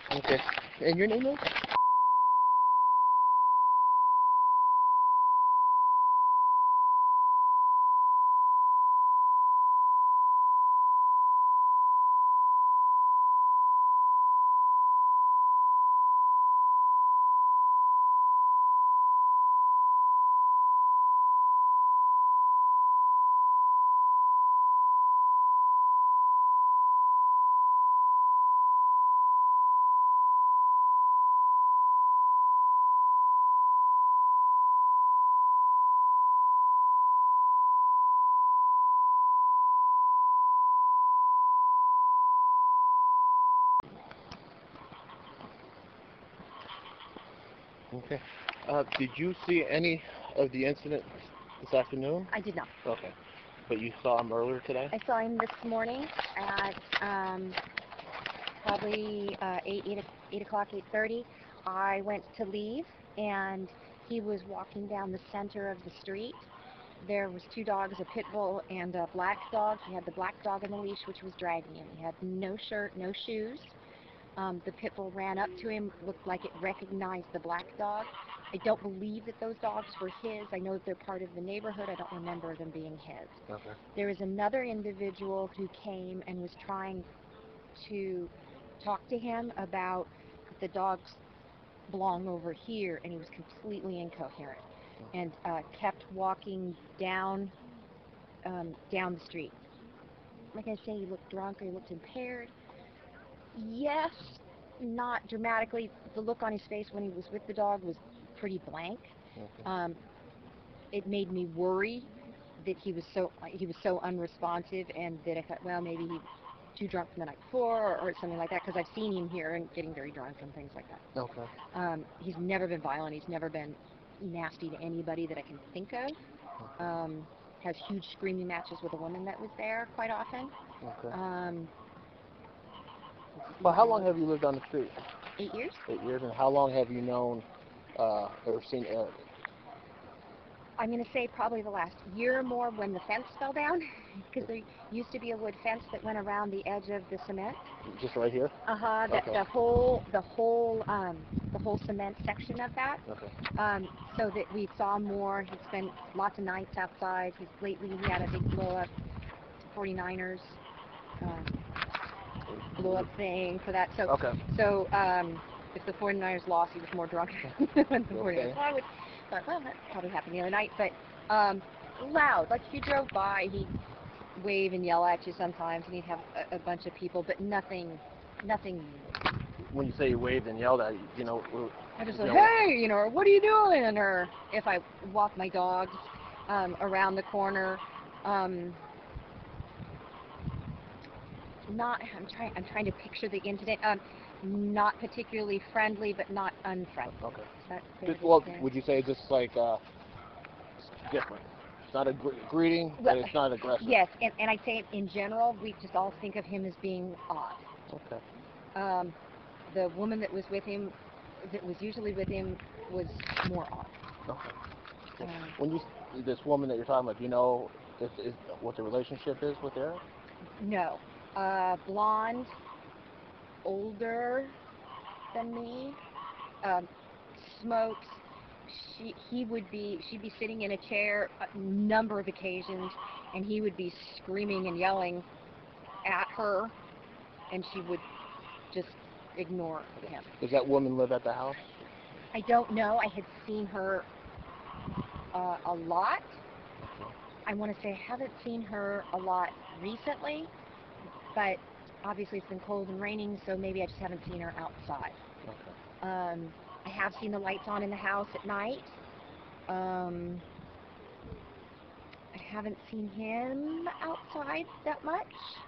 Okay. And your name is? Okay. Did you see any of the incident this afternoon? I did not. Okay. But you saw him earlier today? I saw him this morning at probably 8 o'clock, 8:30. I went to leave, and he was walking down the center of the street. There was two dogs, a pit bull and a black dog. He had the black dog on the leash, which was dragging him. He had no shirt, no shoes. The pit bull ran up to him, looked like it recognized the black dog. I don't believe that those dogs were his. I know that they're part of the neighborhood. I don't remember them being his. Okay. There was another individual who came and was trying to talk to him about the dogs belong over here, and he was completely incoherent and kept walking down the street. Like I say, he looked drunk or he looked impaired. Yes, not dramatically. The look on his face when he was with the dog was pretty blank. Okay. It made me worry that he was so unresponsive, and that I thought, well, maybe he's too drunk from the night before or something like that, because I've seen him here and getting very drunk and things like that. Okay. He's never been violent. He's never been nasty to anybody that I can think of. Has huge screaming matches with a woman that was there quite often. Okay. Well, how long have you lived on the street? 8 years. 8 years. And how long have you known or seen Eric? I'm going to say probably the last year or more, when the fence fell down, because there used to be a wood fence that went around the edge of the cement. Just right here? Okay. The whole cement section of that. Okay. So that we saw more. He spent lots of nights outside. Lately he had a big blow up 49ers blow up thing for that. So okay. So if the 49ers lost, he was more drunk than the 49ers. So I would thought, well, that probably happened the other night. But loud, like if you drove by, he'd wave and yell at you sometimes, and he'd have a bunch of people, but nothing. When you say you waved and yelled at you, I just said, hey, or what are you doing? Or if I walk my dogs around the corner, I'm trying to picture the incident. Not particularly friendly, but not unfriendly. Okay. Well, would you say just like different? It's not a greeting, but it's not aggressive. Yes, and I'd say in general, we just all think of him as being odd. Okay. The woman that was with him, that was usually with him, was more odd. Okay. When this woman that you're talking about, do you know what the relationship is with Eric? No. Blonde, older than me, smokes. She'd be sitting in a chair a number of occasions, and he would be screaming and yelling at her, and she would just ignore him. Does that woman live at the house? I don't know. I had seen her a lot. I want to say I haven't seen her a lot recently, but obviously it's been cold and raining, so maybe I just haven't seen her outside. Okay. I have seen the lights on in the house at night. I haven't seen him outside that much.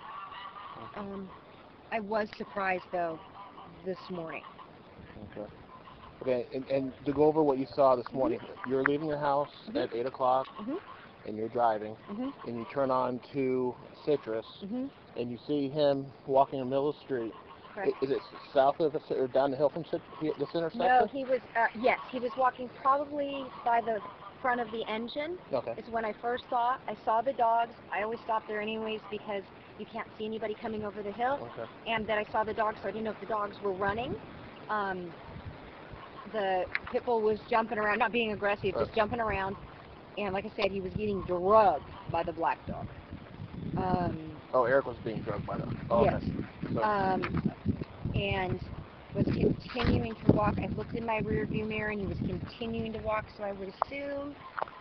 I was surprised, though, this morning. Okay. Okay, and to go over what you saw this morning, you're leaving your house at 8 o'clock, and you're driving, and you turn on to Citrus, and you see him walking in the middle of the street. Correct. Is it south of or down the hill from this intersection? No, he was, yes, he was walking probably by the front of the engine. Okay. Is when I first saw. I saw the dogs. I always stop there anyways because you can't see anybody coming over the hill, Okay. and that I saw the dogs, so I didn't know if the dogs were running. The pit bull was jumping around, not being aggressive, just jumping around, and like I said, he was getting drugged by the black dog. Oh, Eric was being drugged by the... Oh, yes. okay. So, And was continuing to walk. I looked in my rear view mirror and he was continuing to walk, so I would assume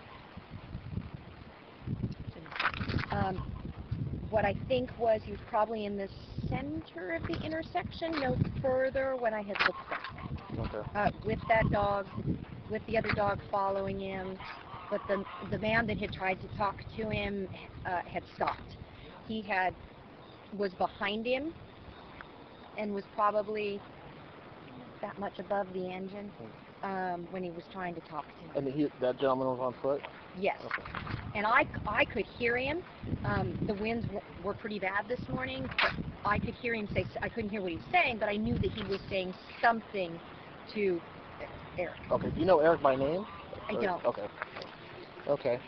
what I think was he was probably in the center of the intersection, no further when I had looked back. okay. With that dog, with the other dog following him, but the man that had tried to talk to him had stopped. He was behind him and was probably that much above the engine when he was trying to talk to him. And that gentleman was on foot? Yes. Okay. And I could hear him. The winds were pretty bad this morning, but I could hear him say, I couldn't hear what he was saying, but I knew that he was saying something to Eric. Okay. Do you know Eric by name? I don't. Okay. Okay.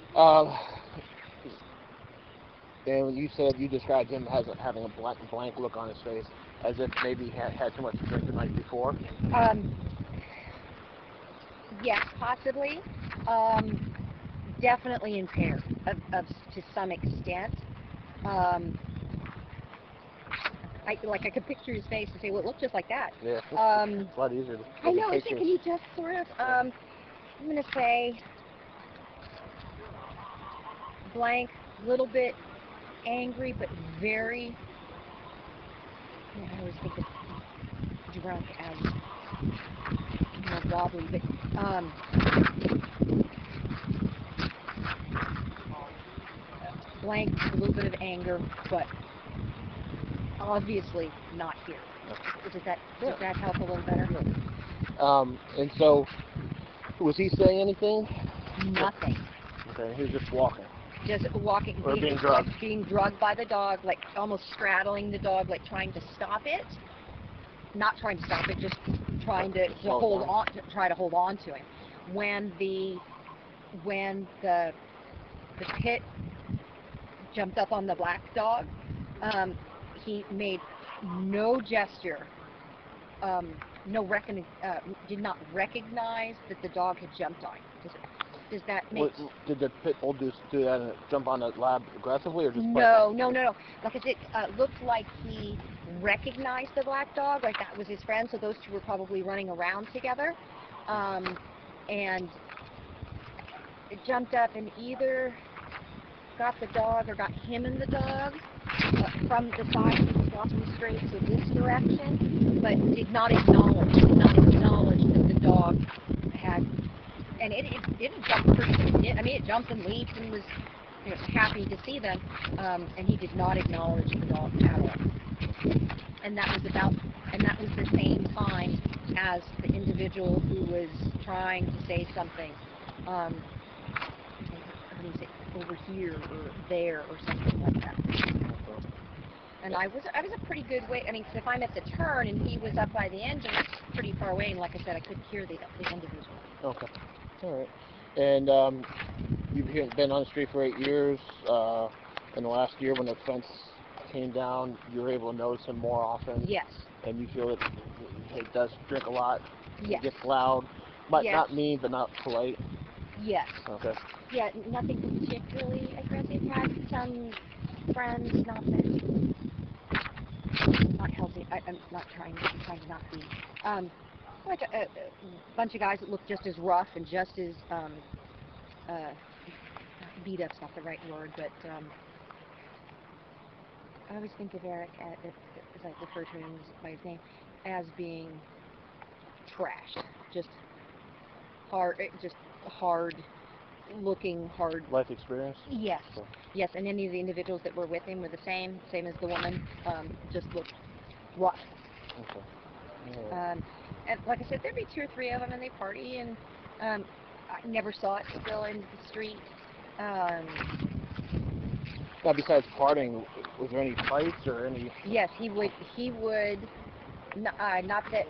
And you said you described him as having a blank look on his face, as if maybe he had too much to drink the night before? Yes, possibly. Definitely impaired to some extent. I could picture his face and say, well, it looked just like that. Yeah. It's a lot easier to I know. pictures. Can you just sort of, I'm going to say blank, little bit angry, but very, I always think of drunk as wobbly, but blank, a little bit of anger, but obviously not here. Does that help a little better? And so, was he saying anything? Nothing. Okay, he was just walking. Just walking. Or being drugged. Like being drugged by the dog, like almost straddling the dog, like trying to stop it. Not trying to stop it, just trying to hold on, try to hold on to him. When the pit jumped up on the black dog, he made no gesture, did not recognize that the dog had jumped on him. Does that make sense? Did the pit bull do that and jump on the lab aggressively, or just No. Like I said, looked like he recognized the black dog, like that was his friend, so those two were probably running around together. And it jumped up and either got the dog or got him and the dog from the side. He was walking straight to this direction, but did not acknowledge that the dog had. And it jumped pretty good. It jumped and leaped and was happy to see them, and he did not acknowledge the dog at all. And that was the same time as the individual who was trying to say something, over here or there or something like that. And I was a pretty good way. Cause if I'm at the turn and he was up by the engine, it's pretty far away, and like I said, I couldn't hear the individual. Okay. All right. And you've been on the street for 8 years. In the last year, when the fence came down, you were able to notice him more often. Yes. And you feel that he does drink a lot. Yes. He gets loud, but yes. not mean, but not polite. Yes. Okay. Yeah, nothing particularly aggressive. Had some friends, not healthy. I'm not trying to not be. Like a bunch of guys that look just as rough and just as beat up's not the right word, but I always think of Eric as I refer to him by his name as being trash, just hard looking, hard life experience. Yes. So. Yes, and any of the individuals that were with him were the same as the woman, just looked rough. Okay. Yeah. And like I said, there'd be 2 or 3 of them, and they party, and I never saw it still in the street. Now, besides partying, was there any fights or any? Yes, he would. Not that.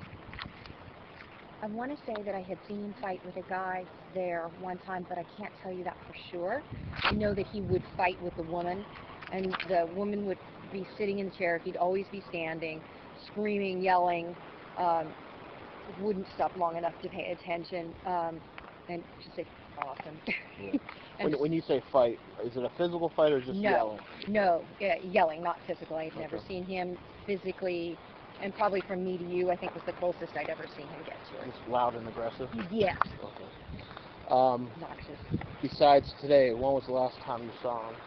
I want to say that I had seen him fight with a guy there one time, but I can't tell you that for sure. I know that he would fight with a woman, and the woman would be sitting in the chair. He'd always be standing, screaming, yelling, wouldn't stop long enough to pay attention, and just say, awesome. Yeah. And When you say fight, is it a physical fight or just yelling? No, yelling, not physical. I've never Okay. seen him physically, and probably from me to you, I think was the closest I'd ever seen him get to it. Just loud and aggressive? Yes. Okay. Noxious. Besides today, when was the last time you saw him?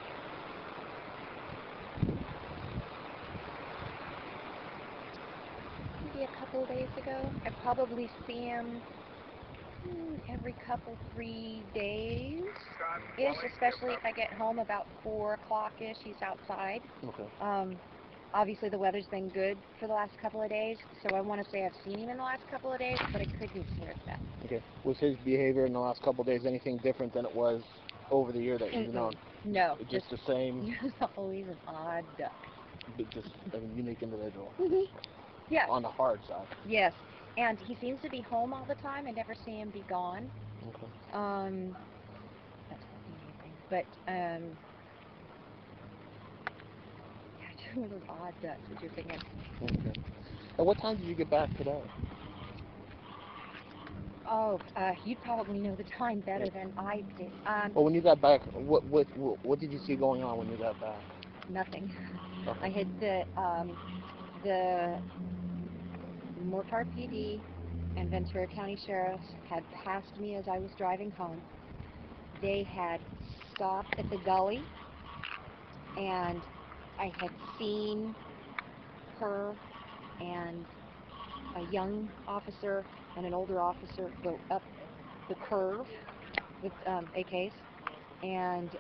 Maybe a couple of days ago. I probably see him every couple, 3 days-ish, especially if I get home about 4 o'clock-ish. He's outside. Okay. Obviously, the weather's been good for the last couple of days, so I want to say I've seen him in the last couple of days, but I couldn't swear to that. Okay. Was his behavior in the last couple of days anything different than it was over the year that you've known? No. Just the same? He's always an odd duck. Just a unique individual? Mm-hmm. Yeah. On the hard side? Yes. And he seems to be home all the time. I never see him be gone. Okay. That's amazing. But, yeah, just one of those odd ducks that you're thinking. Okay. And what time did you get back today? Oh, you'd probably know the time better than I did. Well, when you got back, what did you see going on when you got back? Nothing. Okay. I had the Mortar PD and Ventura County Sheriffs had passed me as I was driving home. They had stopped at the gully, and I had seen her and a young officer and an older officer go up the curve with AKs, and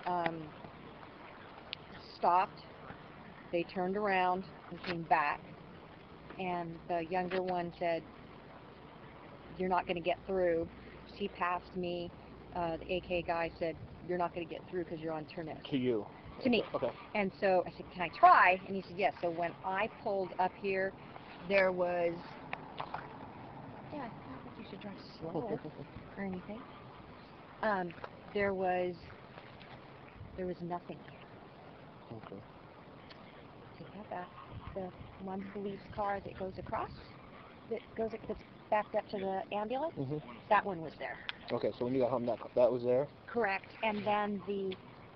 stopped. They turned around and came back, and the younger one said, "You're not going to get through." She passed me. The AK guy said, "You're not going to get through because you're on turn-in." To you? To me. Okay. And so I said, "Can I try?" And he said, "Yes." So when I pulled up here, there was, yeah, I don't think you should drive slower or anything. There was nothing there. Okay. Take that back. The one police car that goes across, that's backed up to the ambulance, that one was there. Okay, so when you got home, that was there? Correct. And then the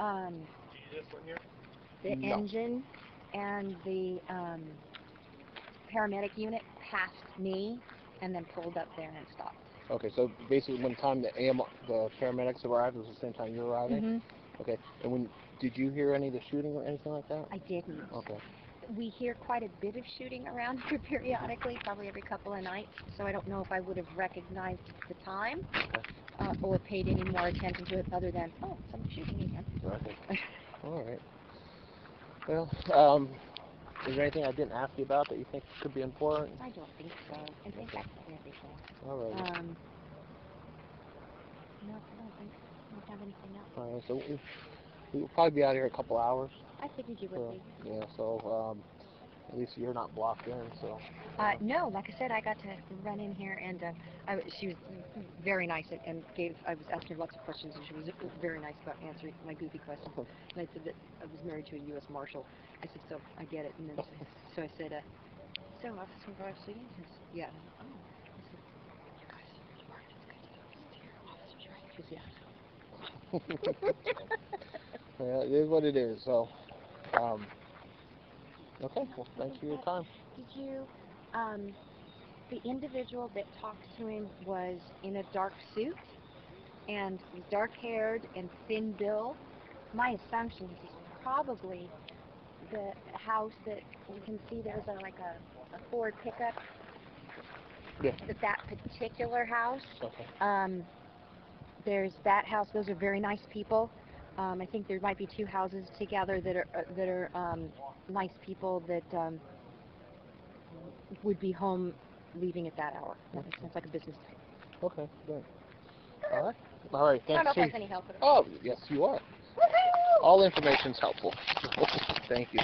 engine and the paramedic unit passed me and then pulled up there and stopped. Okay, so basically when the time the paramedics arrived, it was the same time you were arriving? Okay, and did you hear any of the shooting or anything like that? I didn't. Okay. We hear quite a bit of shooting around here periodically, probably every couple of nights, so I don't know if I would have recognized the time or paid any more attention to it other than, oh, someone's shooting again. Okay. All right. Well, is there anything I didn't ask you about that you think could be important? I don't think so. I think I covered everything. All right. No, I don't think so. I don't have anything else. All right, so we'll probably be out here a couple hours. I figured you would be. Yeah, so at least you're not blocked in, so. No, like I said, I got to run in here, and she was very nice, and I was asking her lots of questions, and she was very nice about answering my goofy questions. And I said that I was married to a U.S. Marshal. I said, so I get it. And then so I said, so Officer Varsity? He said, yeah. Oh. I said, you guys are smart. It's good to hear officers, right? She goes, yeah. Yeah, it is what it is, so. Okay, well, thanks for your time. Did you, the individual that talked to him was in a dark suit and was dark-haired and thin-built. My assumption is he's probably the house that you can see there's like a Ford pickup. Yeah. That particular house. Okay. There's that house. Those are very nice people. I think there might be 2 houses together that are nice people that would be home leaving at that hour. That makes sense, like a business type. Okay, great. All right. All right, thanks. I don't know if that's any help at Oh, all. yes, you are. Woohoo! All information's helpful. Thank you.